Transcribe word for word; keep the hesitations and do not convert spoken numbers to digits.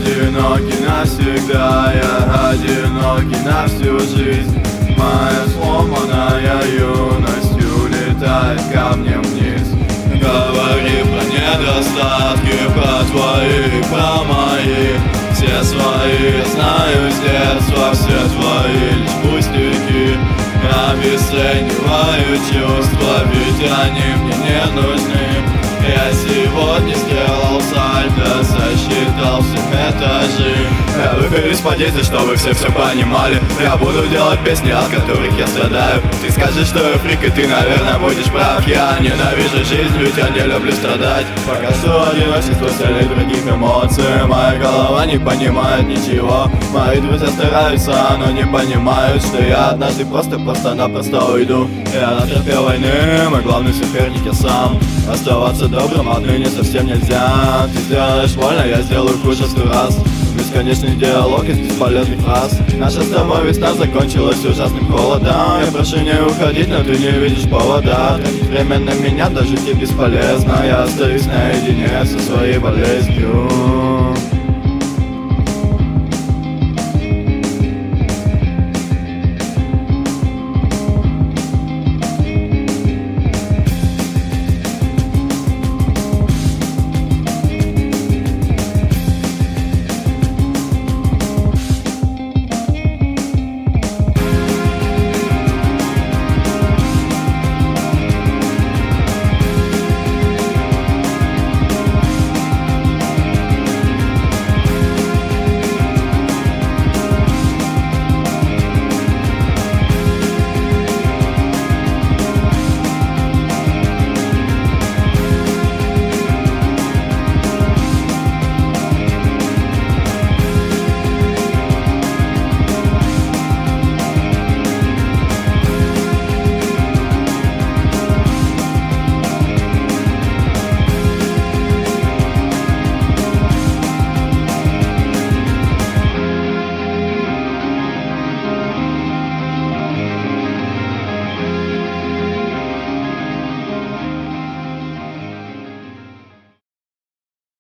одинокий навсегда, я одинокий на всю жизнь. Моя сломанная юность улетает камнем вниз. Говори про недостатки, про твои, про мои. Все свои, знаю с детства, все твои лишь пустяки. Обесцениваю чувства, ведь они мне не нужны. Я сегодня сделал сальто, сосчитал все этажи. Я выхожу из подъезда, чтобы все все понимали. Я буду делать песни, от которых я страдаю. Ты скажешь, что я фрик, и ты, наверное, будешь прав. Я ненавижу жизнь, ведь я не люблю страдать. Пока что одиночество целей других эмоций. Моя голова не понимает ничего. Мои друзья стараются, но не понимают, что я однажды просто-просто-напросто уйду. Я натерпел войны, мой главный соперник я сам. Оставаться добрым отныне совсем нельзя. Ты сделаешь больно, я сделаю хуже сто раз. Бесконечный диалог из бесполезных фраз. Наша с тобой весна закончилась ужасным холодом. Я прошу не уходить, но ты не видишь повода. Тратить время на меня даже тебе бесполезно. Я остаюсь наедине со своей болезнью.